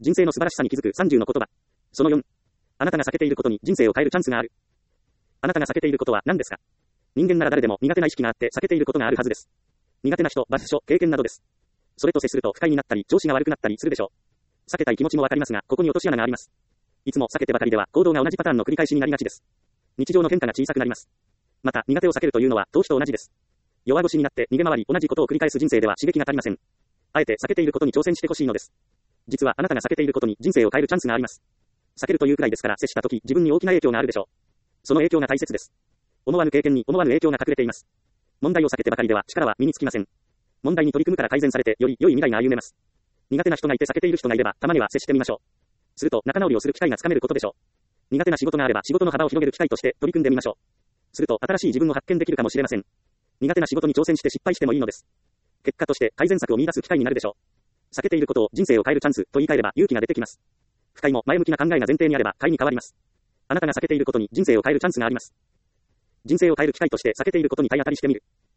人生の素晴らしさに気づく30の言葉。その4。あなたが避けていることに人生を変えるチャンスがある。あなたが避けていることは何ですか？人間なら誰でも苦手な意識があって避けていることがあるはずです。苦手な人、場所、経験などです。それと接すると不快になったり、調子が悪くなったりするでしょう。避けたい気持ちもわかりますが、ここに落とし穴があります。いつも避けてばかりでは行動が同じパターンの繰り返しになりがちです。日常の変化が小さくなります。また、苦手を避けるというのは投資と同じです。弱腰になって逃げ回り、同じことを繰り返す人生では刺激が足りません。あえて避けていることに挑戦してほしいのです。実はあなたが避けていることに人生を変えるチャンスがあります。避けるというくらいですから接したとき自分に大きな影響があるでしょう。その影響が大切です。思わぬ経験に思わぬ影響が隠れています。問題を避けてばかりでは力は身につきません。問題に取り組むから改善されてより良い未来が歩めます。苦手な人がいて避けている人がいればたまには接してみましょう。すると仲直りをする機会がつかめることでしょう。苦手な仕事があれば仕事の幅を広げる機会として取り組んでみましょう。すると新しい自分を発見できるかもしれません。苦手な仕事に挑戦して失敗してもいいのです。結果として改善策を見出す機会になるでしょう。避けていることを人生を変えるチャンスと言い換えれば勇気が出てきます。不快も前向きな考えが前提にあれば快に変わります。あなたが避けていることに人生を変えるチャンスがあります。人生を変える機会として避けていることに体当たりしてみる。